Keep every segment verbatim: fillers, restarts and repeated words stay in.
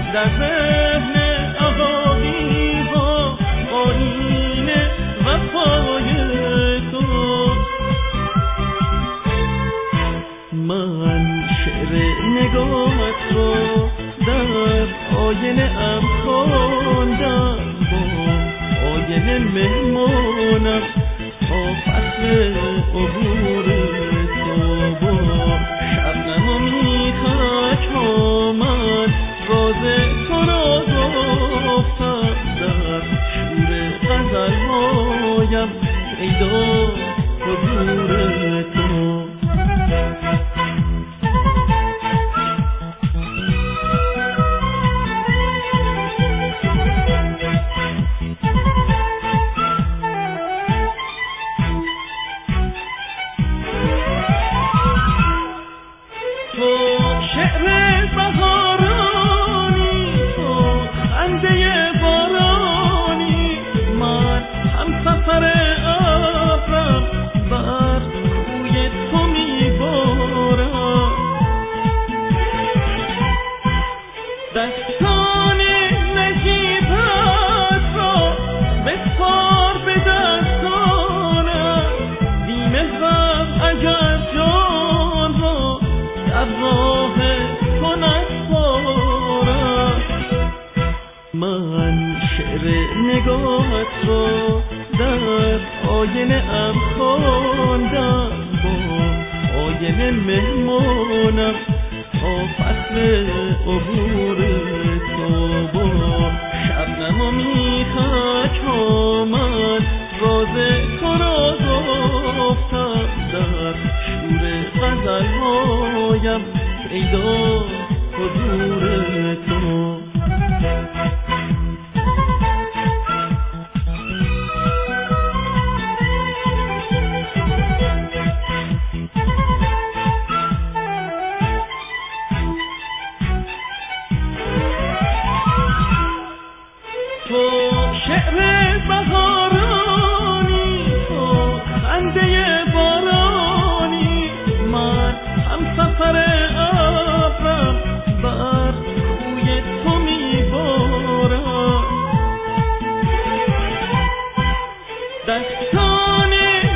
در ذهن عقاقی ها آیین وفای تو. من شعر نگاهت رو در آینه ام خواندم، با آینه مهمانم تا فصل عبور تو. با شبنم و میخک ها من راز تو را گفتم، در شور غزل هایم پیدا حضور تو. من شعر نگاهت رو در آینه ام خواندم، با آینه مهمانم تا فصل عبور تو. با شبنم و میخک ها من راز تو را گفتم، در شور غزل هایم پیدا حضور تو. تو شعر بهارانی، تو خنده بارانی، من هم سفر ابرم بر کوی تو میبارم. دستان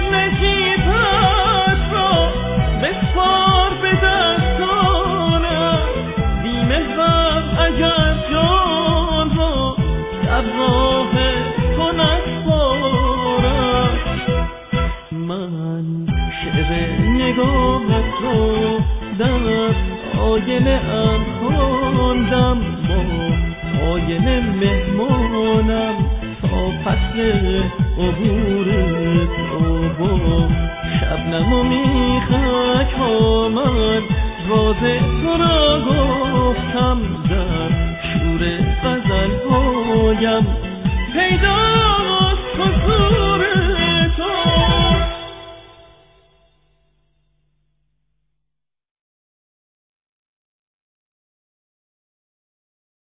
نجیبت را بسپار به دستانم، بی‌محرم اگر جان را در راه تو نسپارم. من شعر نگاهت رو در آینه ام خواندم، با آینه مهمانم تا فصل عبور تو. با شبنم و میخک ها من راز تو را گفتم، در شور غزل هایم پیدا